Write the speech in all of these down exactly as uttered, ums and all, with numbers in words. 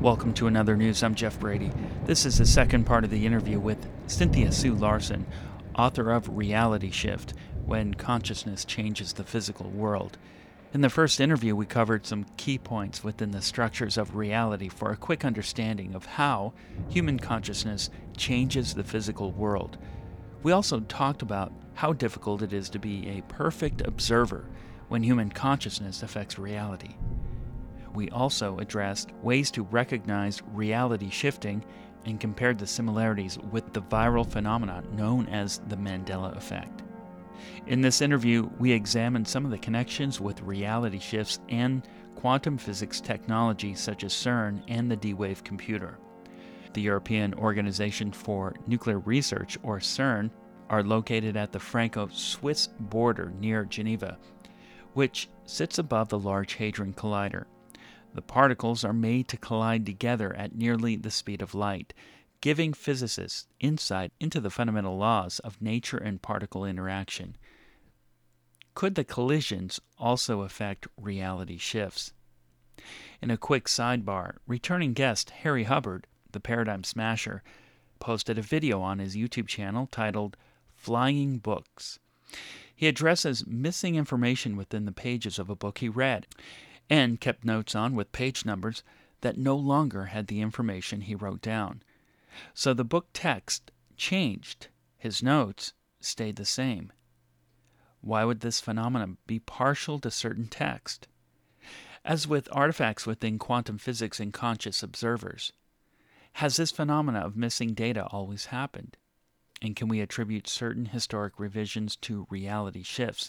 Welcome to Another News. I'm Jeff Brady. This is the second part of the interview with Cynthia Sue Larson, author of Reality Shift: When Consciousness Changes the Physical World. In the first interview, we covered some key points within the structures of reality for a quick understanding of how human consciousness changes the physical world. We also talked about how difficult it is to be a perfect observer when human consciousness affects reality. We also addressed ways to recognize reality shifting and compared the similarities with the viral phenomenon known as the Mandela effect. In this interview, we examined some of the connections with reality shifts and quantum physics technology such as CERN and the D-Wave computer. The European Organization for Nuclear Research, or CERN, are located at the Franco-Swiss border near Geneva, which sits above the Large Hadron Collider. The particles are made to collide together at nearly the speed of light, giving physicists insight into the fundamental laws of nature and particle interaction. Could the collisions also affect reality shifts? In a quick sidebar, returning guest Harry Hubbard, the Paradigm Smasher, posted a video on his YouTube channel titled Flying Books. He addresses missing information within the pages of a book he read, and kept notes on with page numbers that no longer had the information he wrote down. So the book text changed. His notes stayed the same. Why would this phenomenon be partial to certain text? As with artifacts within quantum physics and conscious observers, has this phenomena of missing data always happened? And can we attribute certain historic revisions to reality shifts?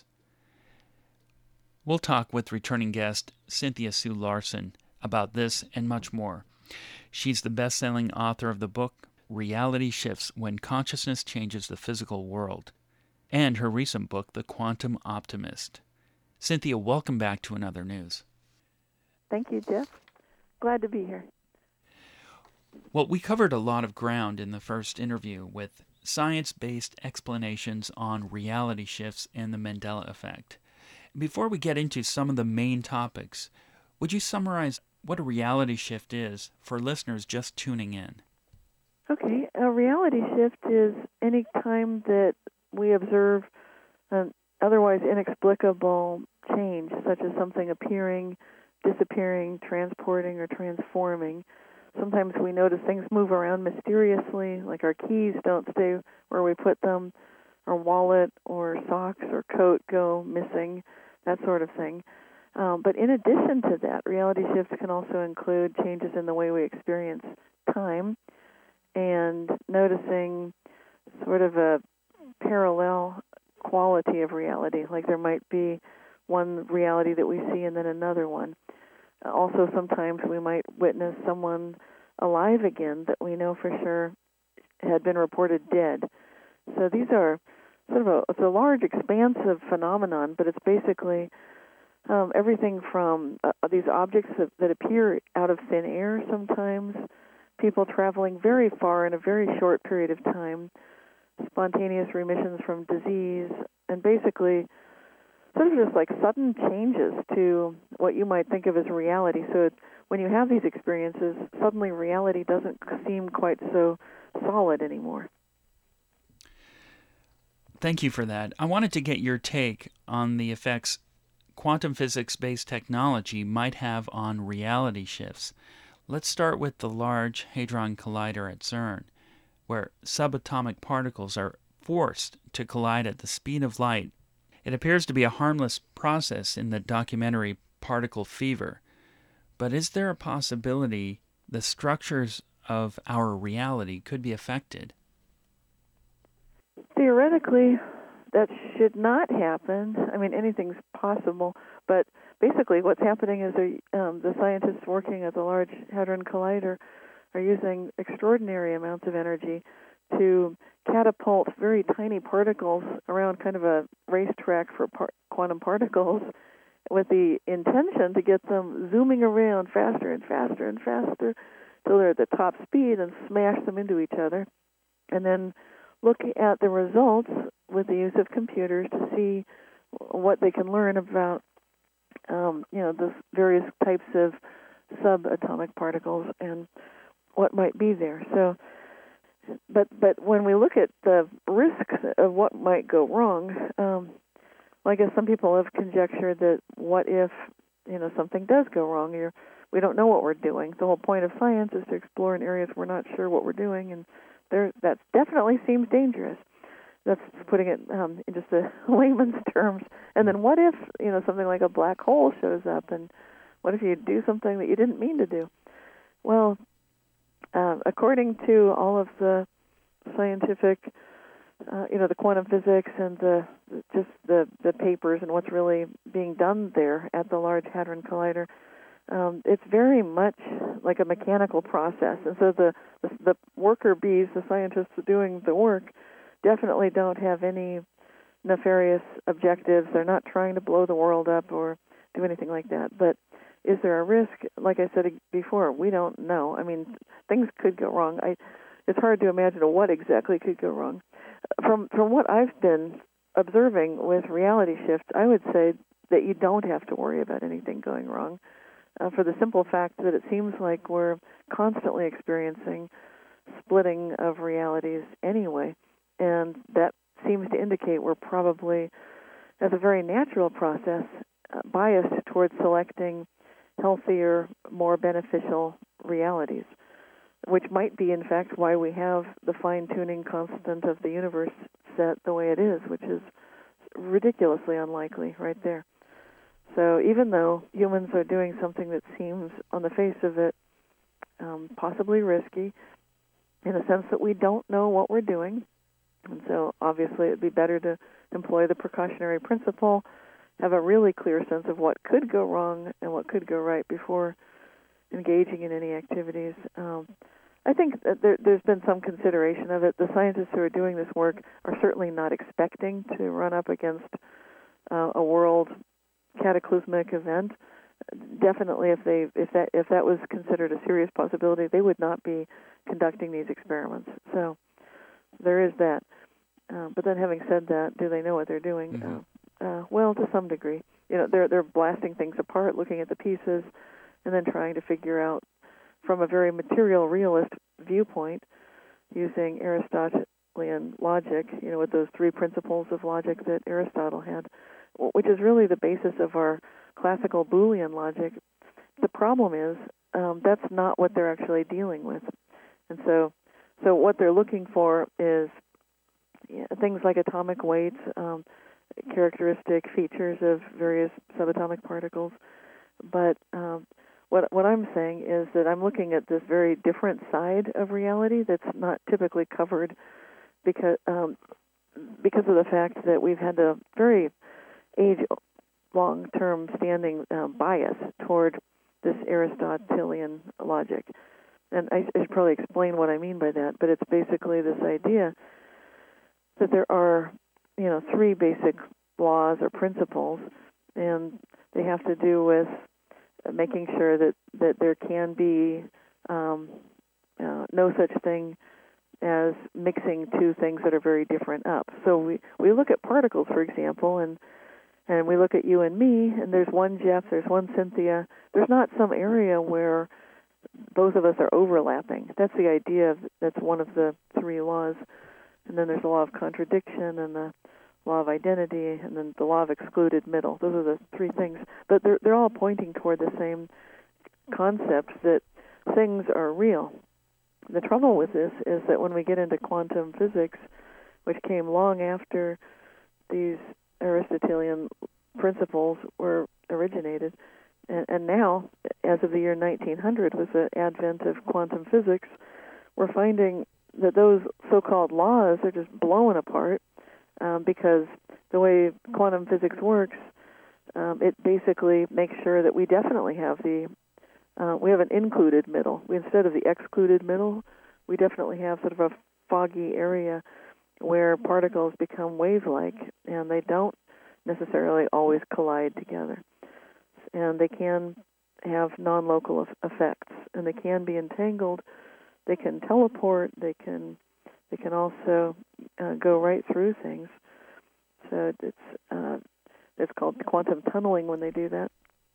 We'll talk with returning guest Cynthia Sue Larson about this and much more. She's the best-selling author of the book Reality Shifts: When Consciousness Changes the Physical World, and her recent book, The Quantum Optimist. Cynthia, welcome back to Another News. Thank you, Jeff. Glad to be here. Well, we covered a lot of ground in the first interview with science-based explanations on reality shifts and the Mandela effect. Before we get into some of the main topics, would you summarize what a reality shift is for listeners just tuning in? Okay, a reality shift is any time that we observe an otherwise inexplicable change, such as something appearing, disappearing, transporting, or transforming. Sometimes we notice things move around mysteriously, like our keys don't stay where we put them, our wallet or socks or coat go missing, that sort of thing. Um, but in addition to that, reality shifts can also include changes in the way we experience time and noticing sort of a parallel quality of reality, like there might be one reality that we see and then another one. Also, sometimes we might witness someone alive again that we know for sure had been reported dead. So these are sort of a, it's a large, expansive phenomenon, but it's basically um, everything from uh, these objects that, that appear out of thin air sometimes, people traveling very far in a very short period of time, spontaneous remissions from disease, and basically sort of just like sudden changes to what you might think of as reality. So it, when you have these experiences, suddenly reality doesn't seem quite so solid anymore. Thank you for that. I wanted to get your take on the effects quantum physics-based technology might have on reality shifts. Let's start with the Large Hadron Collider at CERN, where subatomic particles are forced to collide at the speed of light. It appears to be a harmless process in the documentary Particle Fever. But is there a possibility the structures of our reality could be affected? Theoretically, that should not happen. I mean, anything's possible, but basically what's happening is they, um, the scientists working at the Large Hadron Collider are using extraordinary amounts of energy to catapult very tiny particles around kind of a racetrack for par- quantum particles with the intention to get them zooming around faster and faster and faster till they're at the top speed and smash them into each other. And then look at the results with the use of computers to see what they can learn about, um, you know, the various types of subatomic particles and what might be there. So, but but when we look at the risk of what might go wrong, um, well, I guess some people have conjectured that what if you know something does go wrong? You're, we don't know what we're doing. The whole point of science is to explore in areas we're not sure what we're doing, and there that definitely seems dangerous. That's putting it um, in just a layman's terms. And then what if you know something like a black hole shows up, and what if you do something that you didn't mean to do? Well, uh, according to all of the scientific, uh, you know, the quantum physics and the just the the papers and what's really being done there at the Large Hadron Collider, um, it's very much like a mechanical process. And so the, the the worker bees, the scientists doing the work, definitely don't have any nefarious objectives. They're not trying to blow the world up or do anything like that. But is there a risk? Like I said before, we don't know. I mean, things could go wrong. I, it's hard to imagine what exactly could go wrong. From from what I've been observing with reality shift, I would say that you don't have to worry about anything going wrong, uh, for the simple fact that it seems like we're constantly experiencing splitting of realities anyway. And that seems to indicate we're probably, as a very natural process, uh, biased towards selecting healthier, more beneficial realities, which might be, in fact, why we have the fine-tuning constant of the universe set the way it is, which is ridiculously unlikely right there. So even though humans are doing something that seems, on the face of it, um, possibly risky, in the sense that we don't know what we're doing, and so obviously it would be better to employ the precautionary principle, have a really clear sense of what could go wrong and what could go right before engaging in any activities. Um, I think that there, there's been some consideration of it. The scientists who are doing this work are certainly not expecting to run up against uh, a world cataclysmic event. Definitely, if they if that if that was considered a serious possibility, they would not be conducting these experiments. So there is that. Uh, but then, having said that, do they know what they're doing? Mm-hmm. Uh, uh, well, to some degree. You know, they're they're blasting things apart, looking at the pieces, and then trying to figure out, from a very material realist viewpoint, using Aristotelian logic. You know, with those three principles of logic that Aristotle had, which is really the basis of our classical Boolean logic. The problem is um, that's not what they're actually dealing with, and so so what they're looking for is yeah, things like atomic weights, um, characteristic features of various subatomic particles. But um, what what I'm saying is that I'm looking at this very different side of reality that's not typically covered because um, because of the fact that we've had a very age-long term standing uh, bias toward this Aristotelian logic. And I, I should probably explain what I mean by that, but it's basically this idea that there are, you know, three basic laws or principles, and they have to do with making sure that, that there can be um, uh, no such thing as mixing two things that are very different up. So we, we look at particles, for example, and and we look at you and me, and there's one Jeff, there's one Cynthia. There's not some area where both of us are overlapping. That's the idea. Of, that's one of the three laws. And then there's the law of contradiction and the law of identity and then the law of excluded middle. Those are the three things. But they're, they're all pointing toward the same concept that things are real. The trouble with this is that when we get into quantum physics, which came long after these Aristotelian principles were originated, and, and now, as of the year nineteen hundred, with the advent of quantum physics, we're finding that those so-called laws are just blown apart um, because the way quantum physics works, um, it basically makes sure that we definitely have the, uh, we have an included middle. We, instead of the excluded middle, we definitely have sort of a foggy area where particles become wave-like, and they don't necessarily always collide together. And they can have non-local effects, and they can be entangled. They can teleport. They can they can also uh, go right through things. So it's uh, it's called quantum tunneling when they do that.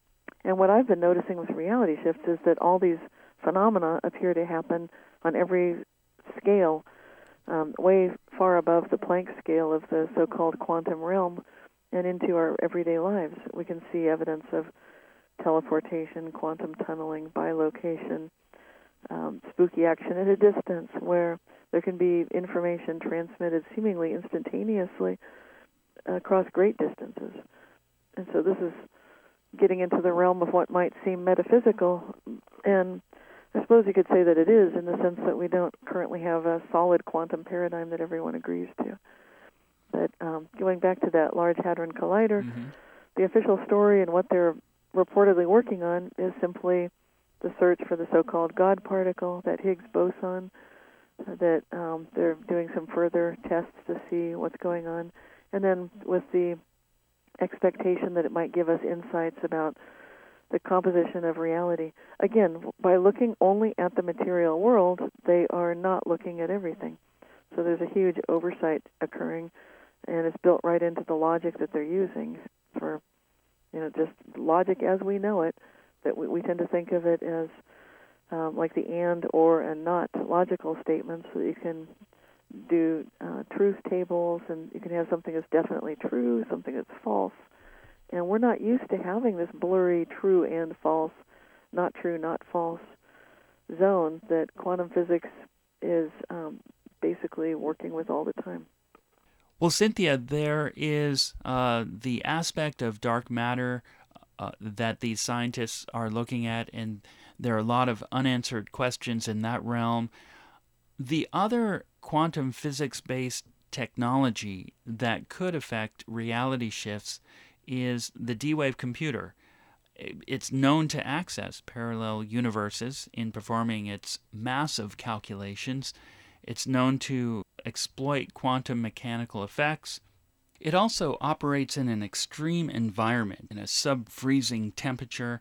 And what I've been noticing with reality shifts is that all these phenomena appear to happen on every scale, um, way far above the Planck scale of the so-called quantum realm and into our everyday lives. We can see evidence of teleportation, quantum tunneling, bilocation, um, spooky action at a distance, where there can be information transmitted seemingly instantaneously across great distances. And so this is getting into the realm of what might seem metaphysical, and I suppose you could say that it is, in the sense that we don't currently have a solid quantum paradigm that everyone agrees to. But um, going back to that Large Hadron Collider, Mm-hmm. the official story and what they're reportedly working on is simply the search for the so-called God particle, that Higgs boson, uh, that um, they're doing some further tests to see what's going on, and then with the expectation that it might give us insights about the composition of reality. Again, by looking only at the material world, they are not looking at everything. So there's a huge oversight occurring, and it's built right into the logic that they're using for, you know, just logic as we know it, that we, we tend to think of it as um, like the and, or, and not logical statements, so that you can do uh, truth tables, and you can have something that's definitely true, something that's false. And we're not used to having this blurry true and false, not true, not false zone that quantum physics is um, basically working with all the time. Well, Cynthia, there is uh, the aspect of dark matter uh, that these scientists are looking at, and there are a lot of unanswered questions in that realm. The other quantum physics-based technology that could affect reality shifts is the D-Wave computer. It's known to access parallel universes in performing its massive calculations. It's known to exploit quantum mechanical effects. It also operates in an extreme environment, in a sub-freezing temperature,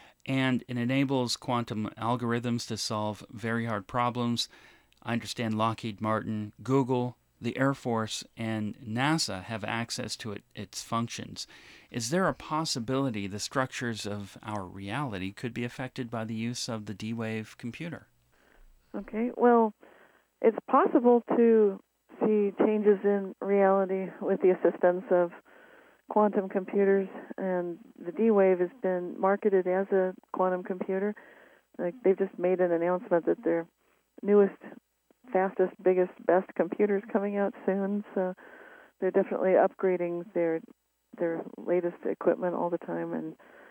and it enables quantum algorithms to solve very hard problems. I understand Lockheed Martin, Google, the Air Force, and NASA have access to it, its functions. Is there a possibility the structures of our reality could be affected by the use of the D-Wave computer? Okay, well, it's possible to see changes in reality with the assistance of quantum computers, and the D-Wave has been marketed as a quantum computer. Like, they've just made an announcement that their newest, fastest, biggest, best computers coming out soon, so they're definitely upgrading their their latest equipment all the time. And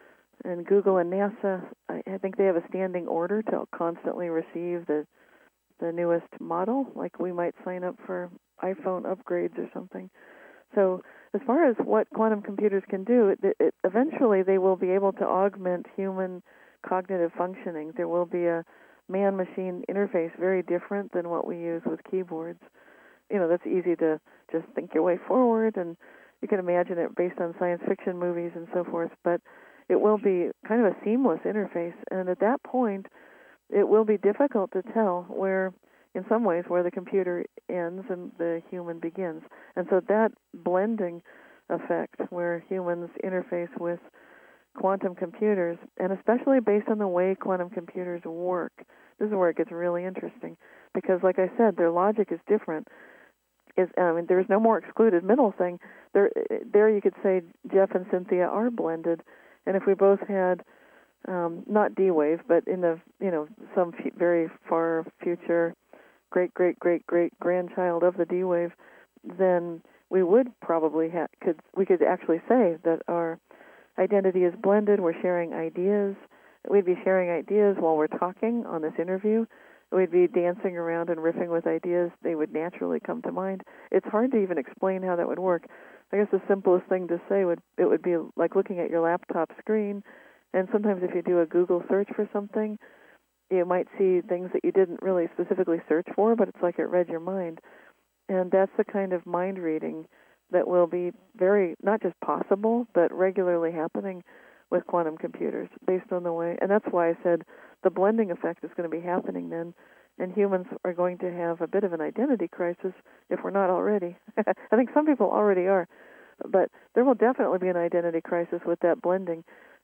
and Google and NASA, I, I think they have a standing order to constantly receive the the newest model, like we might sign up for iPhone upgrades or something. So as far as what quantum computers can do, it, it, eventually they will be able to augment human cognitive functioning. There will be a man-machine interface very different than what we use with keyboards. You know, that's easy to just think your way forward, and you can imagine it based on science fiction movies and so forth, but it will be kind of a seamless interface, and at that point, it will be difficult to tell where, in some ways, where the computer ends and the human begins. And so that blending effect, where humans interface with quantum computers, and especially based on the way quantum computers work, this is where it gets really interesting, because, like I said, their logic is different. Is I mean, there's no more excluded middle thing. There, there you could say Jeff and Cynthia are blended, and if we both had um, not D-Wave, but in the you know some f- very far future, great great great great grandchild of the D-Wave, then we would probably ha- could we could actually say that our identity is blended. We're sharing ideas. We'd be sharing ideas while we're talking on this interview. We'd be dancing around and riffing with ideas. They would naturally come to mind. It's hard to even explain how that would work. I guess the simplest thing to say would it would be like looking at your laptop screen, and sometimes if you do a Google search for something, you might see things that you didn't really specifically search for, but it's like it read your mind. And that's the kind of mind reading that will be very, not just possible, but regularly happening with quantum computers based on the way. And that's why I said the blending effect is going to be happening then, and humans are going to have a bit of an identity crisis if we're not already. I think some people already are, but there will definitely be an identity crisis with that blending.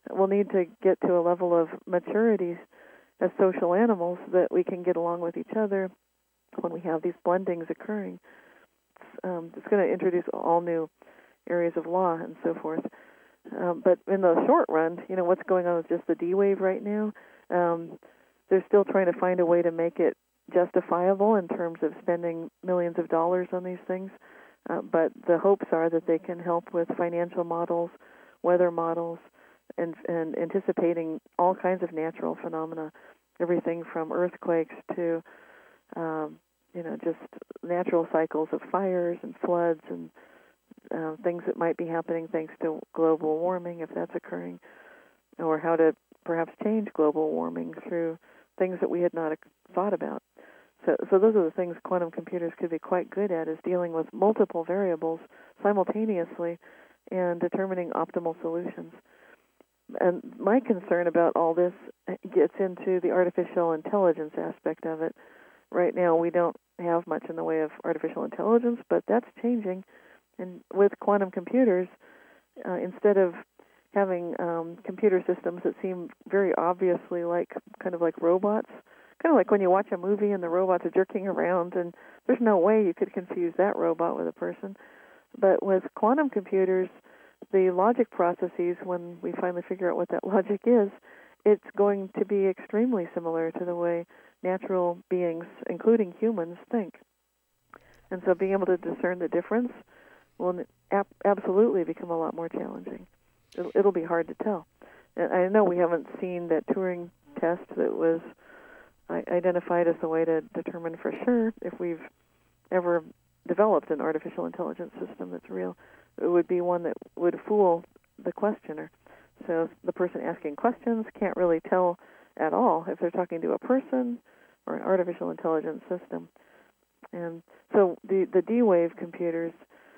we'll need to get to a level of maturity as social animals that we can get along with each other when we have these blendings occurring. It's, um, it's going to introduce all new areas of law and so forth. Um, but in the short run, you know, what's going on with just the D-Wave right now, um, they're still trying to find a way to make it justifiable in terms of spending millions of dollars on these things. Uh, but the hopes are that they can help with financial models, weather models, and, and anticipating all kinds of natural phenomena, everything from earthquakes to, um, you know, just natural cycles of fires and floods and uh, things that might be happening thanks to global warming, if that's occurring, or how to perhaps change global warming through things that we had not thought about. So, so those are the things quantum computers could be quite good at, is dealing with multiple variables simultaneously and determining optimal solutions. And my concern about all this gets into the artificial intelligence aspect of it. Right now, we don't have much in the way of artificial intelligence, but that's changing. And with quantum computers, uh, instead of having um, computer systems that seem very obviously like kind of like robots, kind of like when you watch a movie and the robots are jerking around, and there's no way you could confuse that robot with a person. But with quantum computers, the logic processes, when we finally figure out what that logic is, it's going to be extremely similar to the way natural beings, including humans, think. And so being able to discern the difference will ab- absolutely become a lot more challenging. It'll, it'll be hard to tell. And I know we haven't seen that Turing test that was identified as the way to determine for sure if we've ever developed an artificial intelligence system that's real. It would be one that would fool the questioner. So the person asking questions can't really tell at all if they're talking to a person or an artificial intelligence system. And so the, the D-Wave computers,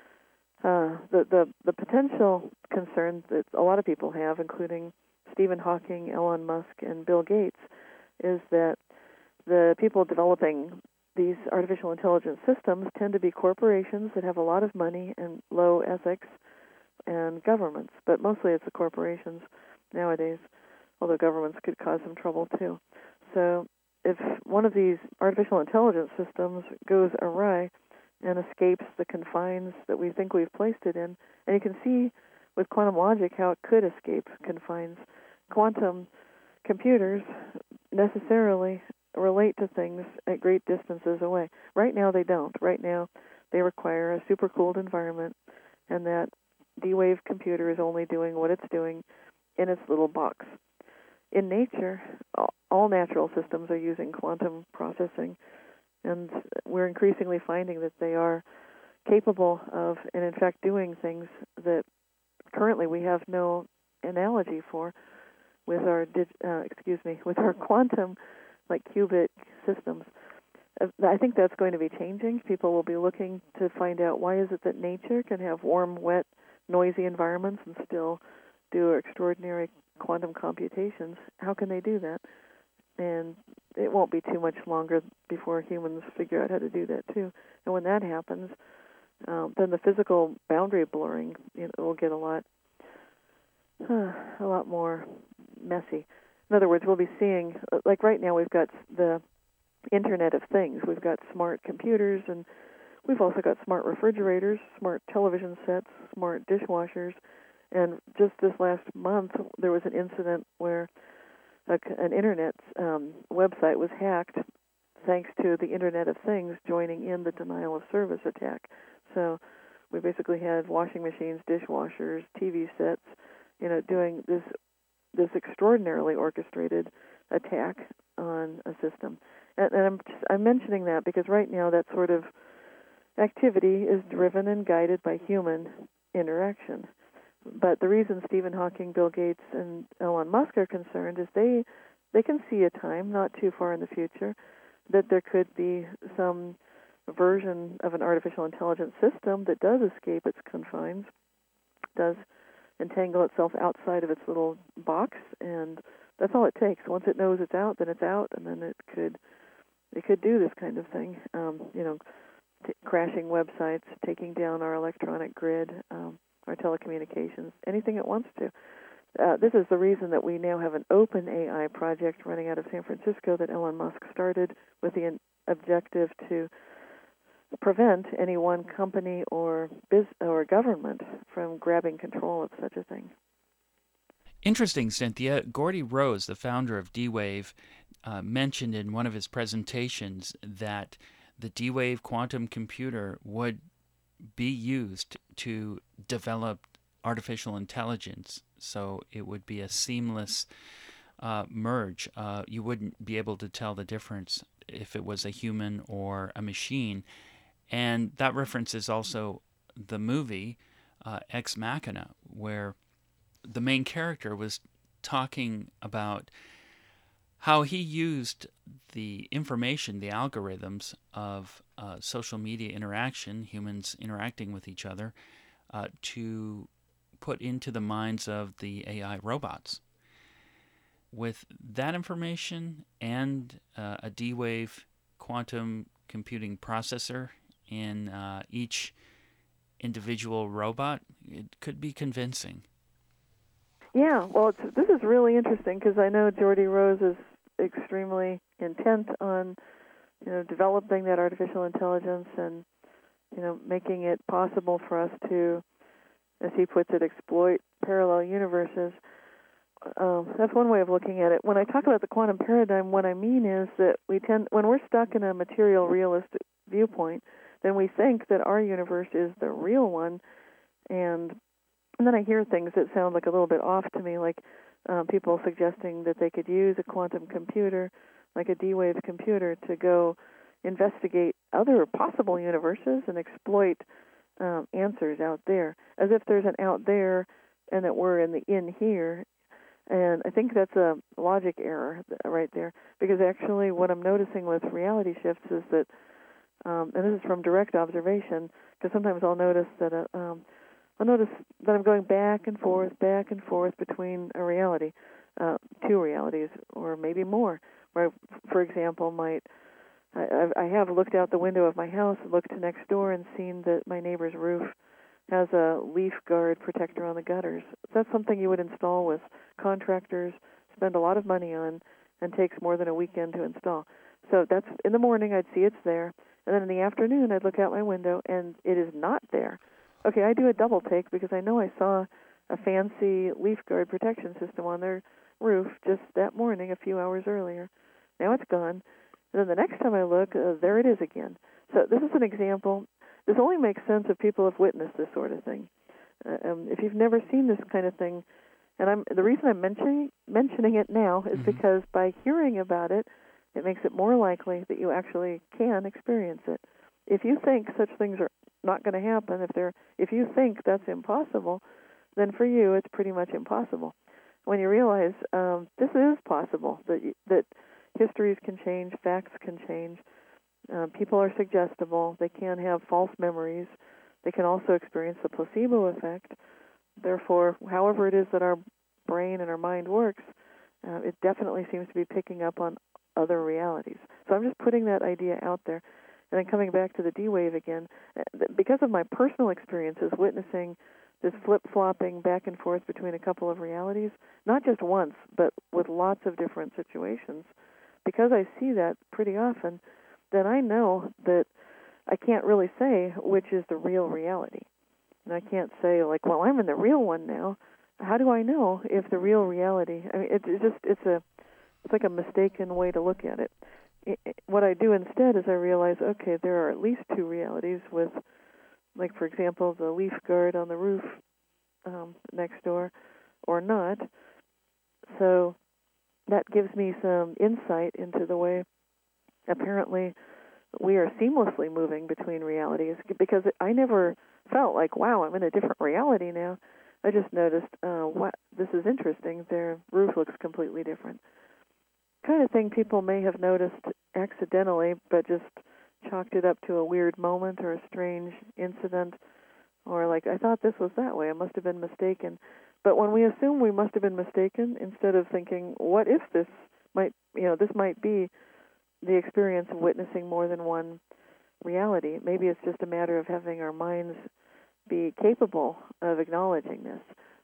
uh, the, the, the potential concerns that a lot of people have, including Stephen Hawking, Elon Musk, and Bill Gates, is that the people developing these artificial intelligence systems tend to be corporations that have a lot of money and low ethics, and governments, but mostly it's the corporations nowadays, although governments could cause some trouble too. So if one of these artificial intelligence systems goes awry and escapes the confines that we think we've placed it in, and you can see with quantum logic how it could escape confines, quantum computers necessarily relate to things at great distances away. Right now they don't. Right now they require a supercooled environment, and that D-Wave computer is only doing what it's doing in its little box. In nature, all natural systems are using quantum processing, and we're increasingly finding that they are capable of, and in fact doing things that currently we have no analogy for with our, uh, excuse me, with our quantum, like qubit systems. I think that's going to be changing. People will be looking to find out why is it that nature can have warm, wet, noisy environments and still do extraordinary quantum computations. How can they do that? And it won't be too much longer before humans figure out how to do that too. And when that happens, um, then the physical boundary blurring, you know, will get a lot, uh, a lot more messy. In other words, we'll be seeing, like right now, we've got the Internet of Things. We've got smart computers, and we've also got smart refrigerators, smart television sets, smart dishwashers. And just this last month, there was an incident where a, an Internet um, website was hacked thanks to the Internet of Things joining in the denial of service attack. So we basically had washing machines, dishwashers, T V sets, you know, doing this this extraordinarily orchestrated attack on a system. And, and I'm just, I'm mentioning that because right now that sort of activity is driven and guided by human interaction. But the reason Stephen Hawking, Bill Gates, and Elon Musk are concerned is they they can see a time not too far in the future that there could be some version of an artificial intelligence system that does escape its confines, does entangle itself outside of its little box, and that's all it takes. Once it knows it's out, then it's out, and then it could it could do this kind of thing. Um, you know, t- crashing websites, taking down our electronic grid, um, our telecommunications, anything it wants to. Uh, this is the reason that we now have an open A I project running out of San Francisco that Elon Musk started with the in- objective to prevent any one company or biz- or government from grabbing control of such a thing. Interesting, Cynthia. Gordy Rose, the founder of D-Wave, uh, mentioned in one of his presentations that the D-Wave quantum computer would be used to develop artificial intelligence. So it would be a seamless uh, merge. Uh, you wouldn't be able to tell the difference if it was a human or a machine. And that references also the movie uh, Ex Machina, where the main character was talking about how he used the information, the algorithms of uh, social media interaction, humans interacting with each other, uh, to put into the minds of the A I robots. With that information and uh, a D-Wave quantum computing processor in uh, each individual robot, it could be convincing. Yeah, well, it's, this is really interesting because I know Geordie Rose is extremely intent on, you know, developing that artificial intelligence and, you know, making it possible for us to, as he puts it, exploit parallel universes. Um, that's one way of looking at it. When I talk about the quantum paradigm, what I mean is that we tend, when we're stuck in a material realistic viewpoint, then we think that our universe is the real one, and And then I hear things that sound like a little bit off to me, like um, people suggesting that they could use a quantum computer, like a D-Wave computer, to go investigate other possible universes and exploit um, answers out there, as if there's an out there and that we're in the in here. And I think that's a logic error right there, because actually what I'm noticing with reality shifts is that, um, and this is from direct observation, because sometimes I'll notice that a, um, I'll notice that I'm going back and forth, back and forth between a reality, uh, two realities, or maybe more. Where, for example, might I, I have looked out the window of my house, looked next door, and seen that my neighbor's roof has a leaf guard protector on the gutters. That's something you would install with contractors, spend a lot of money on, and takes more than a weekend to install. So that's in the morning, I'd see it's there, and then in the afternoon, I'd look out my window, and it is not there. Okay, I do a double take because I know I saw a fancy leaf guard protection system on their roof just that morning, a few hours earlier. Now it's gone. And then the next time I look, uh, there it is again. So this is an example. This only makes sense if people have witnessed this sort of thing. Uh, um, if you've never seen this kind of thing, and I'm the reason I'm mentioning mentioning it now is mm-hmm. because by hearing about it, it makes it more likely that you actually can experience it. If you think such things are not going to happen, if they're if you think that's impossible, then for you it's pretty much impossible. When you realize um, this is possible, that that histories can change, facts can change, uh, people are suggestible, they can have false memories, they can also experience the placebo effect. Therefore, however it is that our brain and our mind works, uh, it definitely seems to be picking up on other realities. So I'm just putting that idea out there. And then coming back to the D-Wave again, because of my personal experiences witnessing this flip-flopping back and forth between a couple of realities, not just once, but with lots of different situations, because I see that pretty often, then I know that I can't really say which is the real reality. And I can't say, like, well, I'm in the real one now. How do I know if the real reality, I mean, it, it's just, it's a, it's like a mistaken way to look at it. What I do instead is I realize, okay, there are at least two realities with, like, for example, the leaf guard on the roof um, next door or not. So that gives me some insight into the way apparently we are seamlessly moving between realities, because I never felt like, wow, I'm in a different reality now. I just noticed, uh, wow, this is interesting. Their roof looks completely different. Kind of thing people may have noticed accidentally, but just chalked it up to a weird moment or a strange incident, or like, I thought this was that way, I must have been mistaken. But when we assume we must have been mistaken, instead of thinking, what if this might, you know, this might be the experience of witnessing more than one reality. Maybe it's just a matter of having our minds be capable of acknowledging this.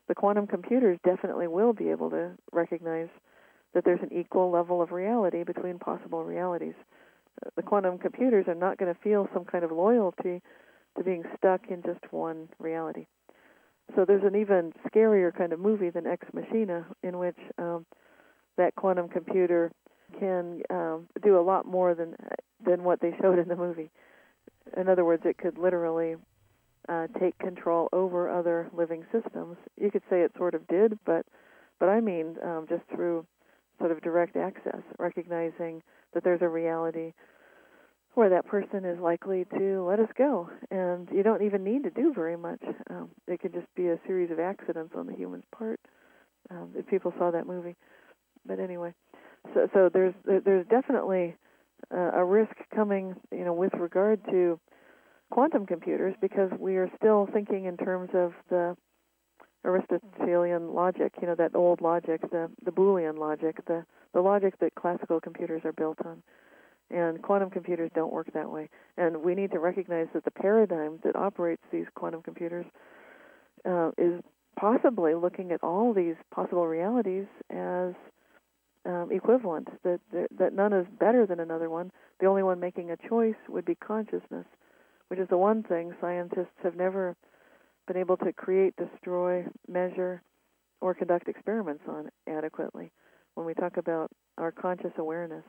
the quantum computers definitely will be able to recognize that there's an equal level of reality between possible realities. The quantum computers are not going to feel some kind of loyalty to being stuck in just one reality. So there's an even scarier kind of movie than Ex Machina, in which um, that quantum computer can um, do a lot more than than what they showed in the movie. In other words, it could literally uh, take control over other living systems. You could say it sort of did, but but I mean um, just through sort of direct access, recognizing that there's a reality where that person is likely to let us go, and you don't even need to do very much. Um, it could just be a series of accidents on the human's part. Um, if people saw that movie, but anyway, so so there's there's definitely uh, a risk coming, you know, with regard to quantum computers, because we are still thinking in terms of the Aristotelian logic, you know, that old logic, the the Boolean logic, the the logic that classical computers are built on. And quantum computers don't work that way. And we need to recognize that the paradigm that operates these quantum computers uh, is possibly looking at all these possible realities as um, equivalent, that, that that none is better than another one. The only one making a choice would be consciousness, which is the one thing scientists have never been able to create, destroy, measure, or conduct experiments on adequately. When we talk about our conscious awareness,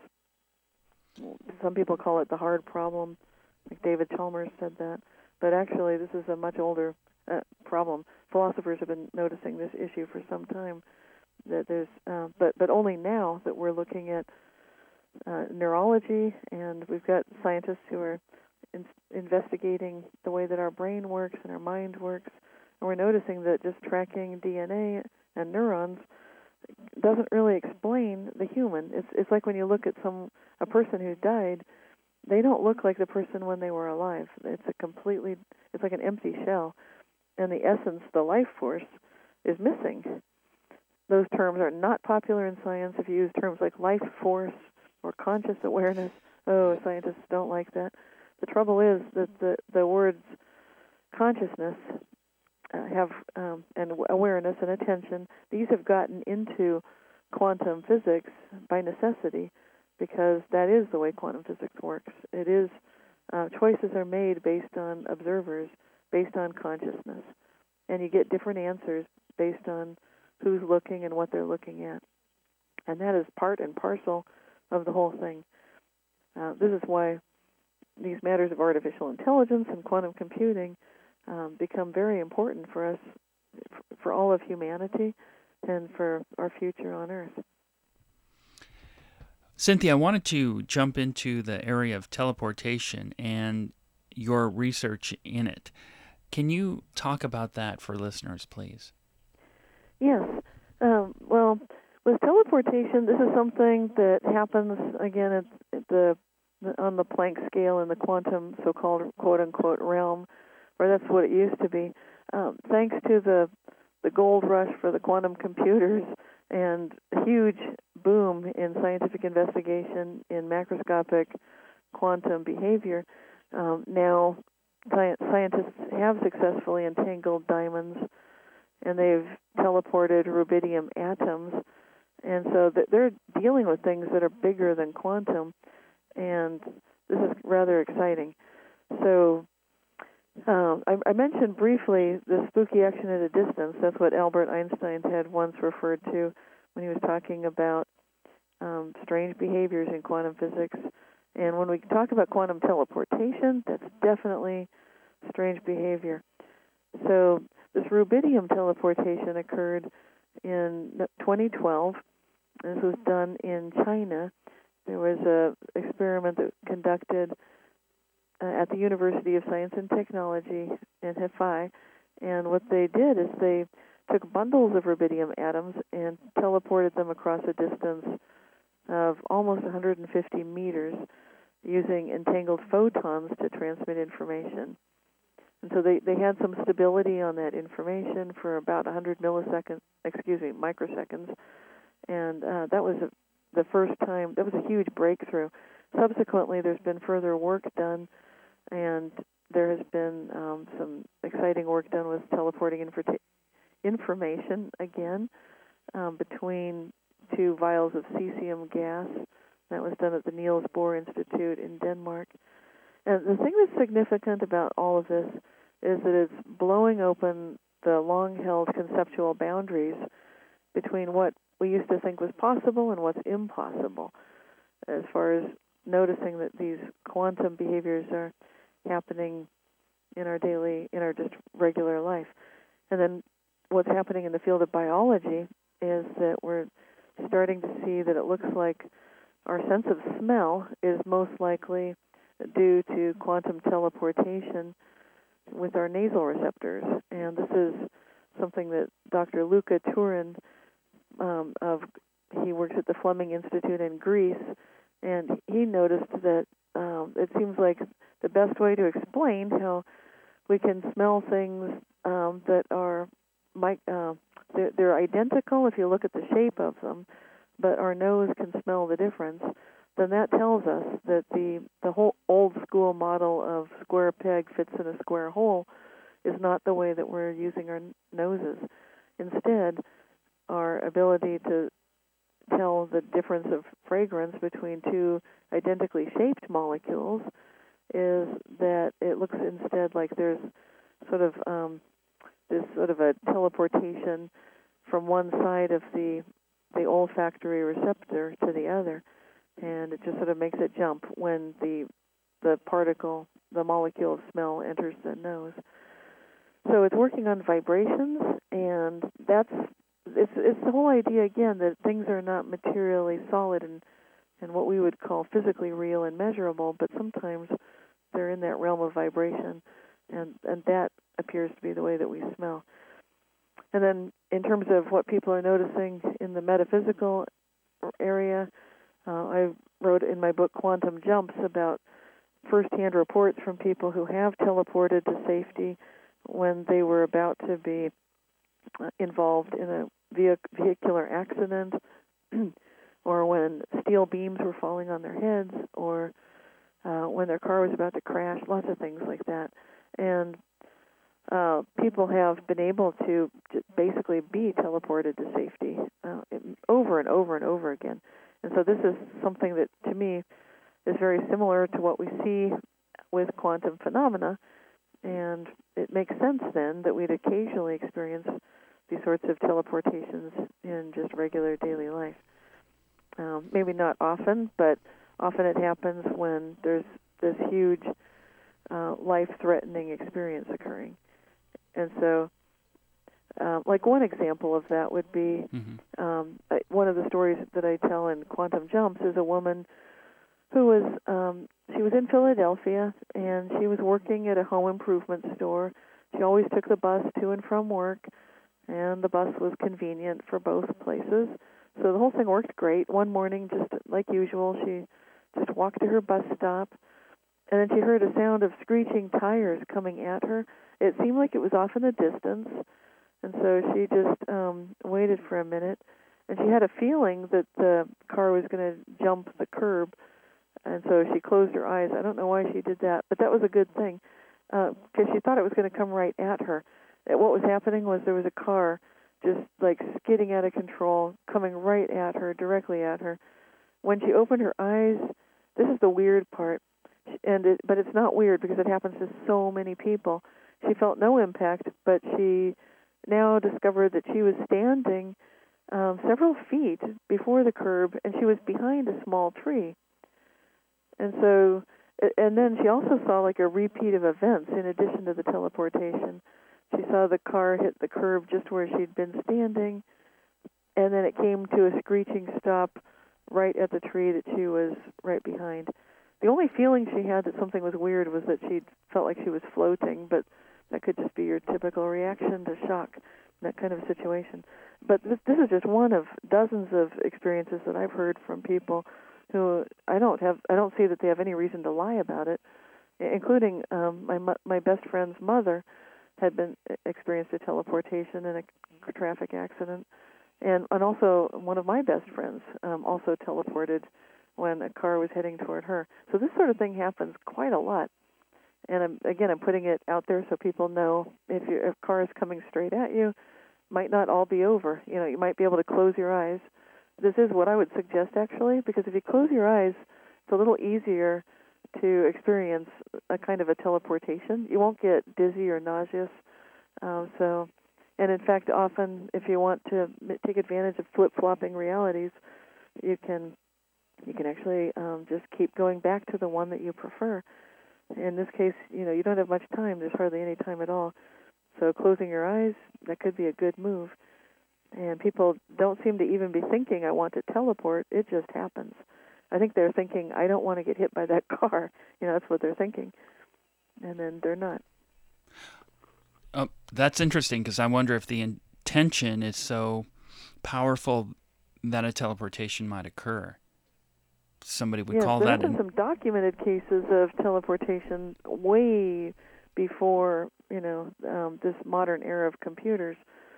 some people call it the hard problem, like David Chalmers said that, but actually this is a much older uh, problem. Philosophers have been noticing this issue for some time. That there's, uh, but but only now that we're looking at uh, neurology, and we've got scientists who are in, investigating the way that our brain works and our mind works, and we're noticing that just tracking D N A and neurons doesn't really explain the human. It's it's like when you look at some a person who died, they don't look like the person when they were alive. It's a completely it's like an empty shell, and the essence, the life force, is missing. Those terms are not popular in science. If you use terms like life force or conscious awareness, oh, scientists don't like that. The trouble is that the the words consciousness Uh, have um, and awareness and attention, these have gotten into quantum physics by necessity, because that is the way quantum physics works. It is uh, choices are made based on observers, based on consciousness, and you get different answers based on who's looking and what they're looking at, and that is part and parcel of the whole thing. Uh, this is why these matters of artificial intelligence and quantum computing Um, become very important for us, for all of humanity, and for our future on Earth. Cynthia, I wanted to jump into the area of teleportation and your research in it. Can you talk about that for listeners, please? Yes. Um, well, with teleportation, this is something that happens, again, at, at the on the Planck scale in the quantum so-called quote-unquote realm, or that's what it used to be. Um, thanks to the the gold rush for the quantum computers and a huge boom in scientific investigation in macroscopic quantum behavior, um, now sci- scientists have successfully entangled diamonds, and they've teleported rubidium atoms, and so th- they're dealing with things that are bigger than quantum, and this is rather exciting. So Um, I, I mentioned briefly the spooky action at a distance. That's what Albert Einstein had once referred to when he was talking about um, strange behaviors in quantum physics. And when we talk about quantum teleportation, that's definitely strange behavior. So this rubidium teleportation occurred in twenty twelve. This was done in China. There was a experiment that conducted Uh, at the University of Science and Technology in Hefei, and what they did is they took bundles of rubidium atoms and teleported them across a distance of almost one hundred fifty meters using entangled photons to transmit information. And so they, they had some stability on that information for about one hundred milliseconds, excuse me, microseconds, and uh, that was a, the first time, that was a huge breakthrough. Subsequently, there's been further work done, and there has been um, some exciting work done with teleporting infor- information again um, between two vials of cesium gas. That was done at the Niels Bohr Institute in Denmark. And the thing that's significant about all of this is that it's blowing open the long-held conceptual boundaries between what we used to think was possible and what's impossible, as far as noticing that these quantum behaviors are happening in our daily, in our just regular life. And then what's happening in the field of biology is that we're starting to see that it looks like our sense of smell is most likely due to quantum teleportation with our nasal receptors. And this is something that Doctor Luca Turin um, of he works at the Fleming Institute in Greece, and he noticed that um, it seems like the best way to explain how we can smell things um, that are uh, they're, they're identical if you look at the shape of them, but our nose can smell the difference. Then that tells us that the the whole old school model of square peg fits in a square hole is not the way that we're using our noses. Instead, our ability to tell the difference of fragrance between two identically shaped molecules is that it looks instead like there's sort of um, this sort of a teleportation from one side of the the olfactory receptor to the other, and it just sort of makes it jump when the the particle, the molecule of smell enters the nose. So it's working on vibrations, and that's it's it's the whole idea again that things are not materially solid and and what we would call physically real and measurable, but sometimes they're in that realm of vibration, and and that appears to be the way that we smell. And then in terms of what people are noticing in the metaphysical area, uh, I wrote in my book Quantum Jumps about first-hand reports from people who have teleported to safety when they were about to be involved in a vehicular accident, or when steel beams were falling on their heads, or uh, when their car was about to crash, lots of things like that. And uh, people have been able to basically be teleported to safety uh, over and over and over again. And so this is something that, to me, is very similar to what we see with quantum phenomena, and it makes sense then that we'd occasionally experience these sorts of teleportations in just regular daily life. Um, maybe not often, but often it happens when there's this huge uh, life-threatening experience occurring. And so, uh, like one example of that would be mm-hmm. um, one of the stories that I tell in Quantum Jumps is a woman who was, um, she was in Philadelphia, and she was working at a home improvement store. She always took the bus to and from work, and the bus was convenient for both places. So the whole thing worked great. One morning, just like usual, she just walked to her bus stop, and then she heard a sound of screeching tires coming at her. It seemed like it was off in the distance, and so she just um, waited for a minute, and she had a feeling that the car was going to jump the curb, and so she closed her eyes. I don't know why she did that, but that was a good thing, because uh, she thought it was going to come right at her. What was happening was there was a car just like skidding out of control, coming right at her, directly at her. When she opened her eyes, this is the weird part, and it, but it's not weird because it happens to so many people. She felt no impact, but she now discovered that she was standing um, several feet before the curb, and she was behind a small tree. And so, and then she also saw like a repeat of events in addition to the teleportation. She saw the car hit the curb just where she'd been standing, and then it came to a screeching stop right at the tree that she was right behind. The only feeling she had that something was weird was that she felt like she was floating, but that could just be your typical reaction to shock in that kind of situation. But this, this is just one of dozens of experiences that I've heard from people who I don't have. I don't see that they have any reason to lie about it, including um, my my best friend's mother had been experienced a teleportation in a traffic accident, and and also one of my best friends um, also teleported when a car was heading toward her. So this sort of thing happens quite a lot. And I'm, again, I'm putting it out there so people know if, you're, if a car is coming straight at you, might not all be over. You know, you might be able to close your eyes. This is what I would suggest, actually, because if you close your eyes, it's a little easier to experience a kind of a teleportation. You won't get dizzy or nauseous. Um, so, and in fact, often if you want to take advantage of flip-flopping realities, you can you can actually um, just keep going back to the one that you prefer. In this case, you know, you don't have much time. There's hardly any time at all. So closing your eyes, that could be a good move. And people don't seem to even be thinking, I want to teleport. It just happens. I think they're thinking, I don't want to get hit by that car. You know, that's what they're thinking. And then they're not. Oh, that's interesting, because I wonder if the intention is so powerful that a teleportation might occur. Somebody would yes, call there that... have been an... some documented cases of teleportation way before, you know, um, this modern era of computers.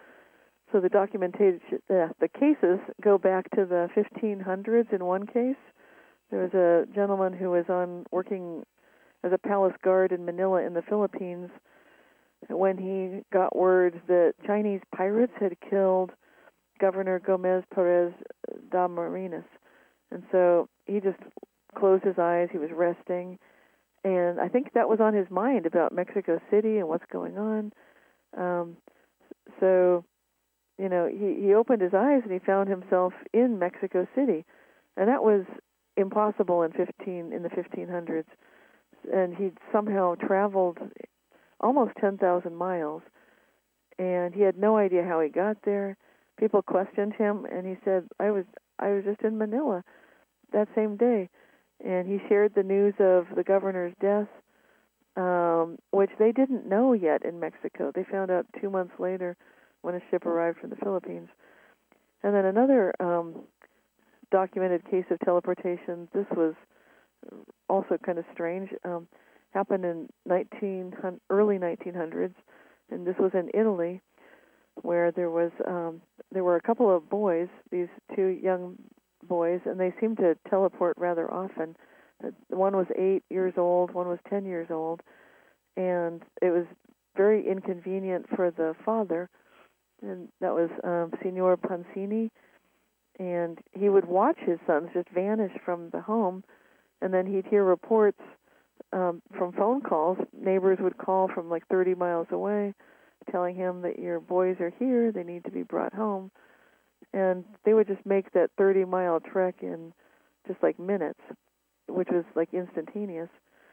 So the documented, uh, the cases go back to the fifteen hundreds in one case. There was a gentleman who was on working as a palace guard in Manila in the Philippines when he got word that Chinese pirates had killed Governor Gomez Perez Damarinas. And so he just closed his eyes, he was resting, and I think that was on his mind about Mexico City and what's going on. Um, so, you know, he, he opened his eyes and he found himself in Mexico City. And that was impossible in fifteen in the fifteen hundreds. And he'd somehow traveled almost ten thousand miles, and he had no idea how he got there. People questioned him, and he said, I was I was just in Manila that same day. And he shared the news of the governor's death, um, which they didn't know yet in Mexico. They found out two months later when a ship arrived from the Philippines. And then another um, documented case of teleportation, this was also kind of strange, um, happened in nineteen early nineteen hundreds, and this was in Italy, where there was um, there were a couple of boys, these two young boys, and they seemed to teleport rather often. One was eight years old, one was ten years old, and it was very inconvenient for the father, and that was um, Signor Pansini, and he would watch his sons just vanish from the home, and then he'd hear reports um, from phone calls. Neighbors would call from like thirty miles away, telling him that your boys are here, they need to be brought home. And they would just make that thirty-mile trek in just like minutes, which was like instantaneous.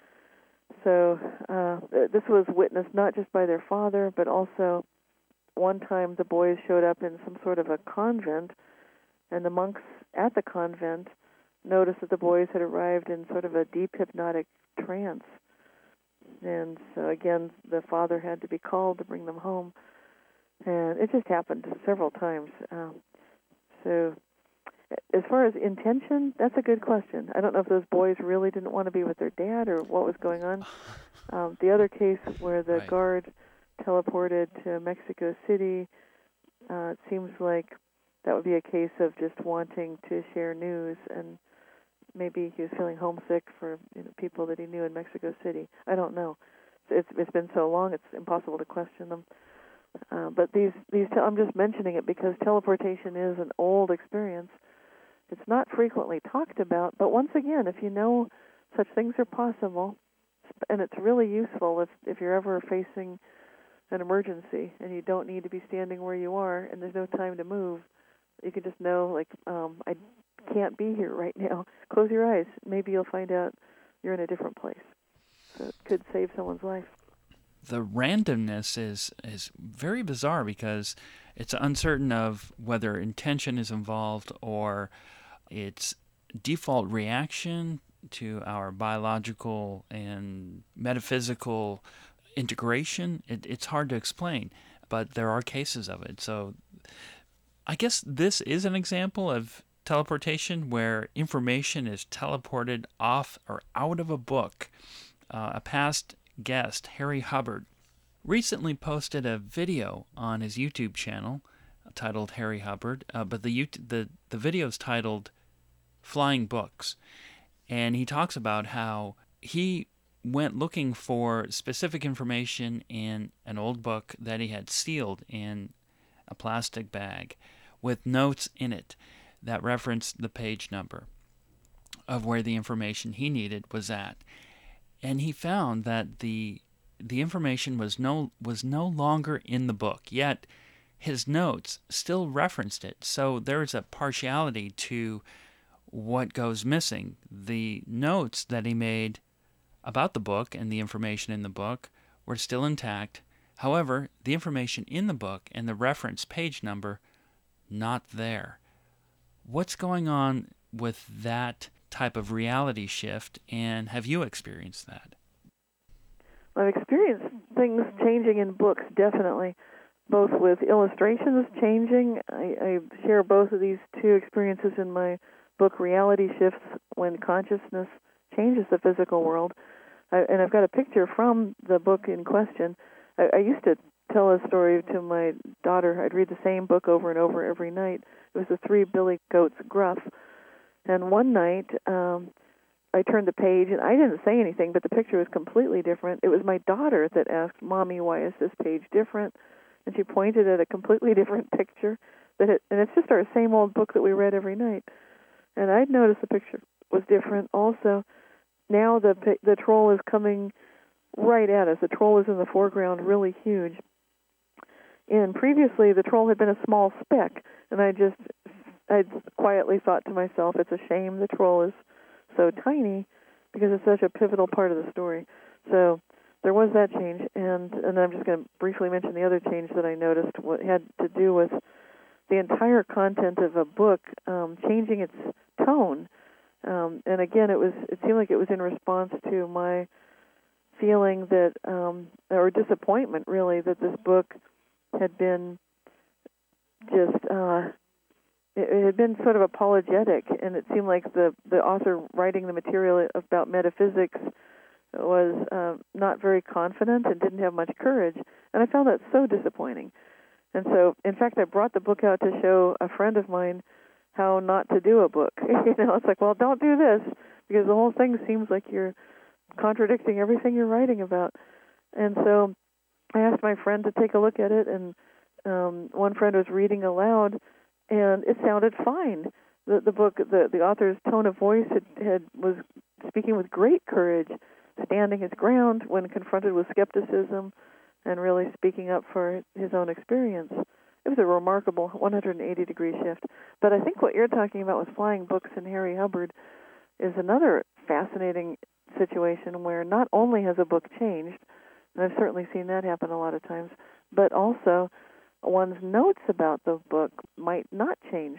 So uh, this was witnessed not just by their father, but also one time the boys showed up in some sort of a convent, and the monks at the convent noticed that the boys had arrived in sort of a deep hypnotic trance. And so again, the father had to be called to bring them home. And it just happened several times. Um, so as far as intention, that's a good question. I don't know if those boys really didn't want to be with their dad or what was going on. Um, the other case where the Right. guard teleported to Mexico City, uh, it seems like that would be a case of just wanting to share news, and maybe he was feeling homesick for you know, people that he knew in Mexico City. I don't know. It's it's been so long; it's impossible to question them. Uh, but these these te- I'm just mentioning it because teleportation is an old experience. It's not frequently talked about, but once again, if you know such things are possible, and it's really useful if if you're ever facing an emergency and you don't need to be standing where you are and there's no time to move, you can just know, like, um, I can't be here right now. Close your eyes. Maybe you'll find out you're in a different place. So it could save someone's life. The randomness is is very bizarre because it's uncertain of whether intention is involved or it's default reaction to our biological and metaphysical integration. It, it's hard to explain, but there are cases of it. So I guess this is an example of teleportation where information is teleported off or out of a book. Uh, a past guest, Harry Hubbard, recently posted a video on his YouTube channel titled Harry Hubbard, uh, but the, the the video is titled Flying Books, and he talks about how he went looking for specific information in an old book that he had sealed in a plastic bag with notes in it that referenced the page number of where the information he needed was at. And he found that the the information was no was no longer in the book, yet his notes still referenced it. So there's a partiality to what goes missing. The notes that he made about the book and the information in the book were still intact. However, the information in the book and the reference page number, not there. What's going on with that type of reality shift, and have you experienced that? I've experienced things changing in books, definitely, both with illustrations changing. I, I share both of these two experiences in my book, Reality Shifts, when consciousness changes the physical world. I, and I've got a picture from the book in question. I, I used to tell a story to my daughter. I'd read the same book over and over every night. It was The Three Billy Goats Gruff. And one night, um, I turned the page, and I didn't say anything, but the picture was completely different. It was my daughter that asked, "Mommy, why is this page different?" And she pointed at a completely different picture. That it, and it's just our same old book that we read every night. And I'd noticed the picture was different also. Now the the troll is coming right at us. The troll is in the foreground, really huge. And previously, the troll had been a small speck, and I just, I quietly thought to myself, it's a shame the troll is so tiny because it's such a pivotal part of the story. So there was that change, and and I'm just going to briefly mention the other change that I noticed. What had to do with the entire content of a book um, changing its tone. Um, and again, it was it seemed like it was in response to my feeling that, um, or disappointment really, that this book had been just, uh, it, it had been sort of apologetic, and it seemed like the, the author writing the material about metaphysics was uh, not very confident and didn't have much courage. And I found that so disappointing. And so, in fact, I brought the book out to show a friend of mine how not to do a book. You know, it's like, well, don't do this, because the whole thing seems like you're contradicting everything you're writing about. And so I asked my friend to take a look at it, and um, one friend was reading aloud, and it sounded fine. The, the book, the, the author's tone of voice had, had was speaking with great courage, standing his ground when confronted with skepticism, and really speaking up for his own experience. It was a remarkable one hundred eighty degree shift. But I think what you're talking about with Flying Books and Harry Hubbard is another fascinating situation where not only has a book changed, and I've certainly seen that happen a lot of times, but also one's notes about the book might not change.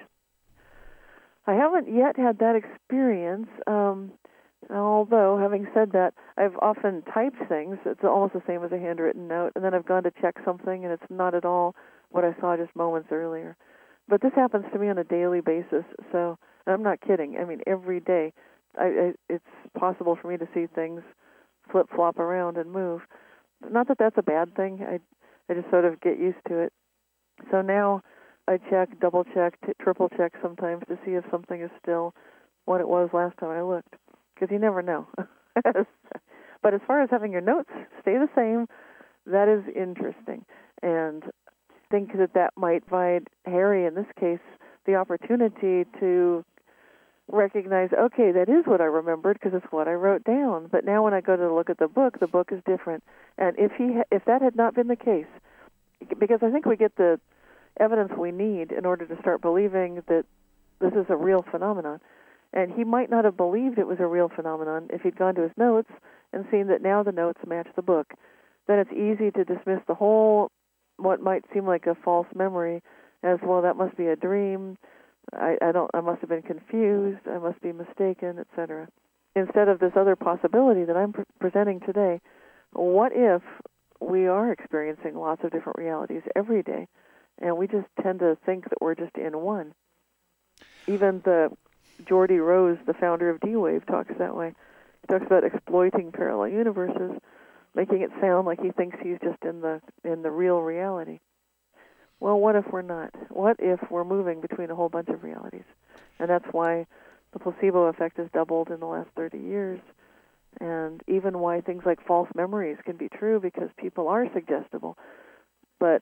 I haven't yet had that experience, um, although, having said that, I've often typed things. It's almost the same as a handwritten note, and then I've gone to check something, and it's not at all what I saw just moments earlier. But this happens to me on a daily basis, so and I'm not kidding. I mean, every day, I, I, it's possible for me to see things flip-flop around and move. Not that that's a bad thing. I, I just sort of get used to it. So now I check, double-check, t- triple-check sometimes to see if something is still what it was last time I looked, because you never know. But as far as having your notes stay the same, that is interesting. And I think that that might provide Harry, in this case, the opportunity to recognize, okay, that is what I remembered because it's what I wrote down. But now when I go to look at the book, the book is different. And if he, ha- if that had not been the case, because I think we get the evidence we need in order to start believing that this is a real phenomenon. And he might not have believed it was a real phenomenon if he'd gone to his notes and seen that now the notes match the book. Then it's easy to dismiss the whole, what might seem like a false memory, as, well, that must be a dream. I, I don't. I must have been confused. I must be mistaken, et cetera. Instead of this other possibility that I'm pre- presenting today, what if we are experiencing lots of different realities every day, and we just tend to think that we're just in one? Even the Geordie Rose, the founder of D-Wave, talks that way. He talks about exploiting parallel universes, making it sound like he thinks he's just in the in the real reality. Well, what if we're not? What if we're moving between a whole bunch of realities? And that's why the placebo effect has doubled in the last thirty years, and even why things like false memories can be true, because people are suggestible. But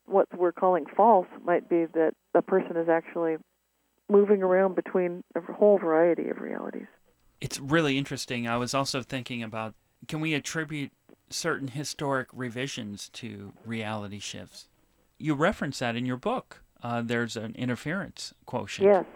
what we're calling false might be that a person is actually moving around between a whole variety of realities. It's really interesting. I was also thinking about, can we attribute certain historic revisions to reality shifts? You reference that in your book. Uh, there's an interference quotient. Yes.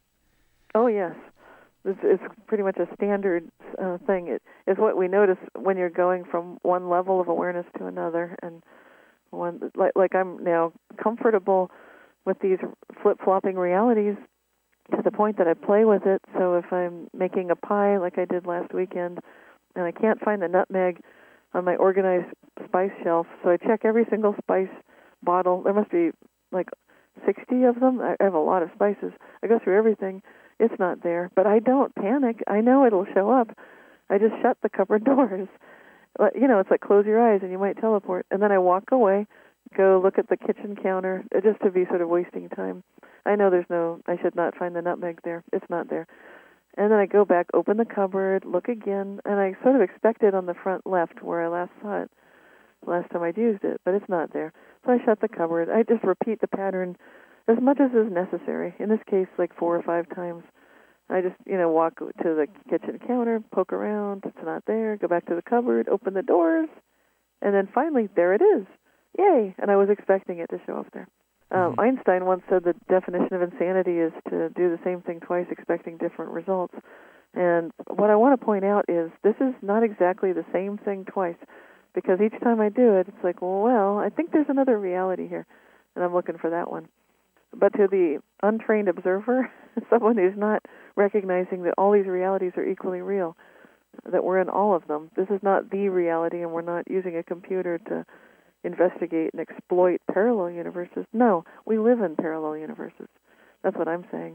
Oh, yes. It's, it's pretty much a standard uh, thing. It is what we notice when you're going from one level of awareness to another. And one, like, like I'm now comfortable with these flip-flopping realities to the point that I play with it. So if I'm making a pie like I did last weekend and I can't find the nutmeg on my organized spice shelf, so I check every single spice bottle. There must be like sixty of them. I have a lot of spices. I go through everything. It's not there. But I don't panic. I know it'll show up. I just shut the cupboard doors. You know, it's like close your eyes and you might teleport. And then I walk away, go look at the kitchen counter, just to be sort of wasting time. I know there's no, I should not find the nutmeg there. It's not there. And then I go back, open the cupboard, look again, and I sort of expect it on the front left where I last saw it, last time I'd used it, but it's not there. So I shut the cupboard. I just repeat the pattern as much as is necessary. In this case, like four or five times. I just, you know, walk to the kitchen counter, poke around, it's not there, go back to the cupboard, open the doors, and then finally, there it is. Yay! And I was expecting it to show up there. Um, Mm-hmm. Einstein once said the definition of insanity is to do the same thing twice expecting different results. And what I want to point out is this is not exactly the same thing twice, because each time I do it, it's like, well, well, I think there's another reality here, and I'm looking for that one. But to the untrained observer, someone who's not recognizing that all these realities are equally real, that we're in all of them, this is not the reality, and we're not using a computer to investigate and exploit parallel universes. No, we live in parallel universes. That's what I'm saying.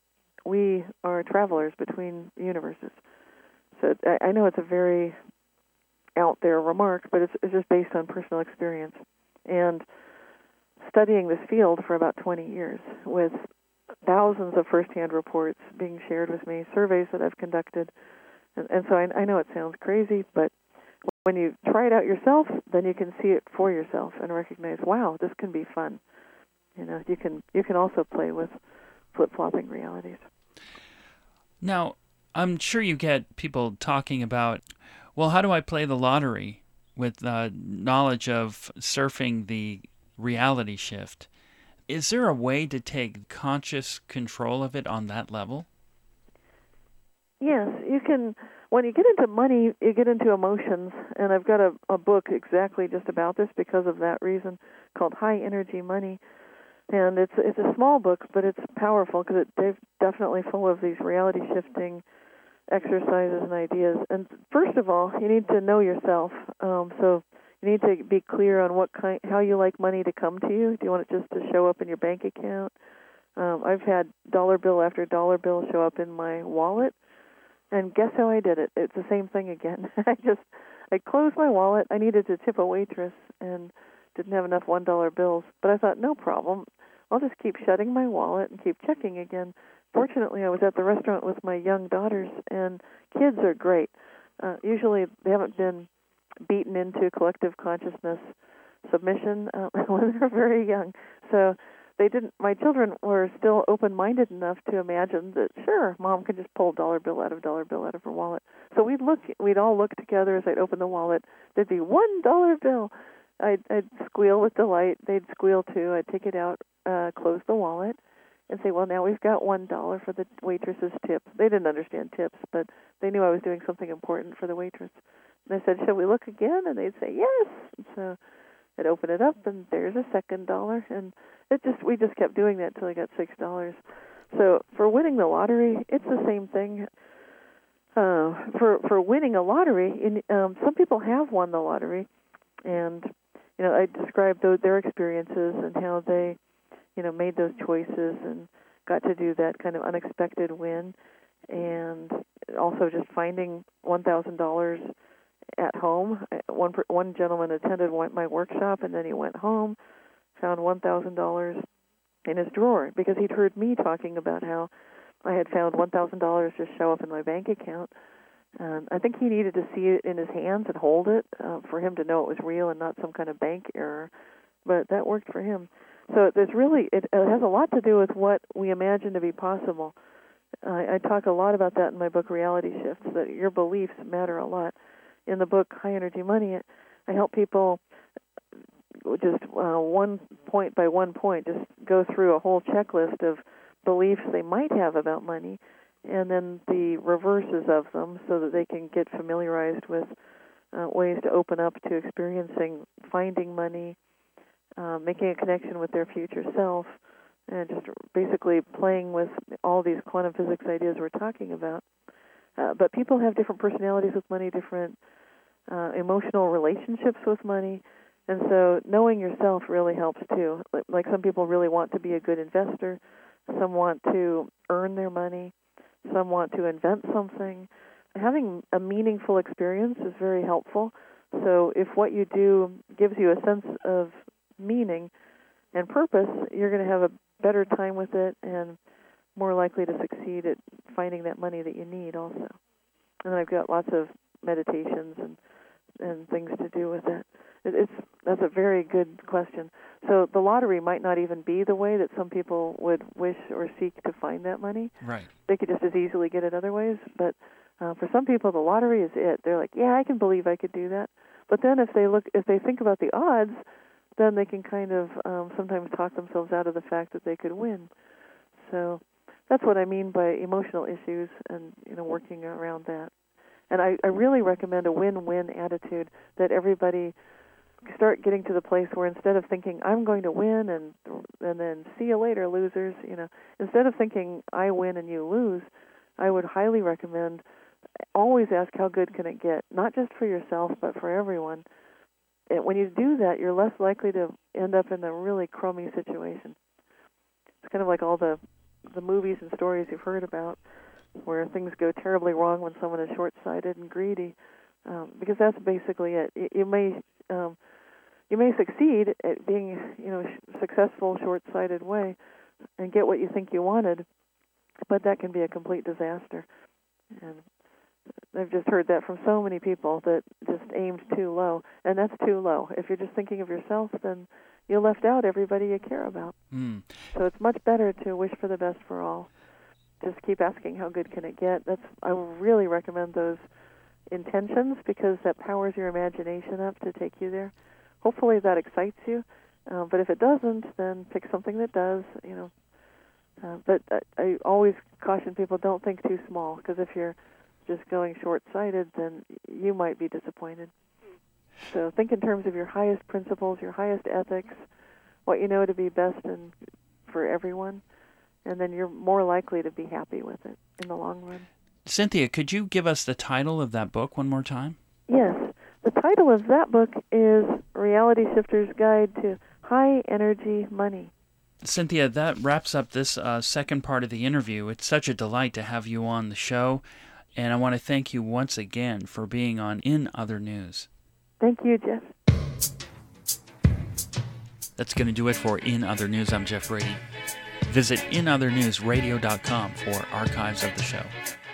We are travelers between universes. So I, I know it's a very out there remark, but it's, it's just based on personal experience. And studying this field for about twenty years with thousands of firsthand reports being shared with me, surveys that I've conducted. And, and so I, I know it sounds crazy, but when you try it out yourself, then you can see it for yourself and recognize, wow, this can be fun. You know, you can you can also play with flip-flopping realities. Now, I'm sure you get people talking about, well, how do I play the lottery with uh, knowledge of surfing the reality shift? Is there a way to take conscious control of it on that level? Yes, you can. When you get into money, you get into emotions, and I've got a, a book exactly just about this because of that reason, called High Energy Money. And it's it's a small book, but it's powerful because it's definitely full of these reality-shifting exercises and ideas. And first of all, you need to know yourself. Um, so you need to be clear on what kind, how you like money to come to you. Do you want it just to show up in your bank account? Um, I've had dollar bill after dollar bill show up in my wallet. And guess how I did it? It's the same thing again. I just, I closed my wallet. I needed to tip a waitress and didn't have enough one dollar bills. But I thought, no problem. I'll just keep shutting my wallet and keep checking again. Fortunately, I was at the restaurant with my young daughters, and kids are great. Uh, usually they haven't been beaten into collective consciousness submission uh, when they're very young. So they didn't. My children were still open-minded enough to imagine that, sure, Mom could just pull dollar bill out of dollar bill out of her wallet. So we'd look, we'd all look together as I'd open the wallet. There'd be one dollar bill. I'd, I'd squeal with delight. They'd squeal too. I'd take it out, uh, close the wallet, and say, well, now we've got one dollar for the waitress's tip. They didn't understand tips, but they knew I was doing something important for the waitress. And I said, shall we look again? And they'd say, yes. And so I'd open it up, and there's a second dollar, and it just we just kept doing that until I got six dollars. So for winning the lottery, it's the same thing. Uh, for for winning a lottery, in, um, some people have won the lottery, and you know I described those, their experiences and how they, you know, made those choices and got to do that kind of unexpected win, and also just finding one thousand dollars at home. One one gentleman attended my workshop, and then he went home, found one thousand dollars in his drawer because he'd heard me talking about how I had found one thousand dollars just show up in my bank account. Um, I think he needed to see it in his hands and hold it uh, for him to know it was real and not some kind of bank error. but that worked for him. So there's really, it, it has a lot to do with what we imagine to be possible. I, I talk a lot about that in my book, Reality Shifts, that your beliefs matter a lot. In the book, High Energy Money, I help people just uh, one point by one point, just go through a whole checklist of beliefs they might have about money, and then the reverses of them so that they can get familiarized with uh, ways to open up to experiencing finding money, uh, making a connection with their future self, and just basically playing with all these quantum physics ideas we're talking about. Uh, but people have different personalities with money, different uh, emotional relationships with money, and so knowing yourself really helps too. Like some people really want to be a good investor, some want to earn their money, some want to invent something. Having a meaningful experience is very helpful. So if what you do gives you a sense of meaning and purpose, you're going to have a better time with it and more likely to succeed at finding that money that you need also. And I've got lots of meditations and, and things to do with that. It, it's that's a very good question. So the lottery might not even be the way that some people would wish or seek to find that money. Right. They could just as easily get it other ways. But uh, for some people, the lottery is it. They're like, yeah, I can believe I could do that. But then if they look, if they think about the odds, then they can kind of um, sometimes talk themselves out of the fact that they could win. So that's what I mean by emotional issues and, you know, working around that. And I, I really recommend a win-win attitude, that everybody start getting to the place where instead of thinking, I'm going to win and and then see you later, losers, you know, instead of thinking, I win and you lose, I would highly recommend always ask, how good can it get? Not just for yourself, but for everyone. And when you do that, you're less likely to end up in a really crummy situation. It's kind of like all the the movies and stories you've heard about where things go terribly wrong when someone is short-sighted and greedy, um, because that's basically it. You, you may um, you may succeed at being, you know, sh- successful, short-sighted way and get what you think you wanted, but that can be a complete disaster. And I've just heard that from so many people that just aimed too low, and that's too low. If you're just thinking of yourself, then you left out everybody you care about. Mm. So it's much better to wish for the best for all. Just keep asking, how good can it get? That's I really recommend those intentions, because that powers your imagination up to take you there. Hopefully that excites you, uh, but if it doesn't, then pick something that does. You know, uh, but I, I always caution people, don't think too small, because if you're just going short-sighted, then you might be disappointed. So think in terms of your highest principles, your highest ethics, what you know to be best and for everyone, and then you're more likely to be happy with it in the long run. Cynthia, could you give us the title of that book one more time? Yes. The title of that book is Reality Shifter's Guide to High Energy Money. Cynthia, that wraps up this uh, second part of the interview. It's such a delight to have you on the show, and I want to thank you once again for being on In Other News. Thank you, Jeff. That's going to do it for In Other News. I'm Jeff Brady. Visit in other news radio dot com for archives of the show.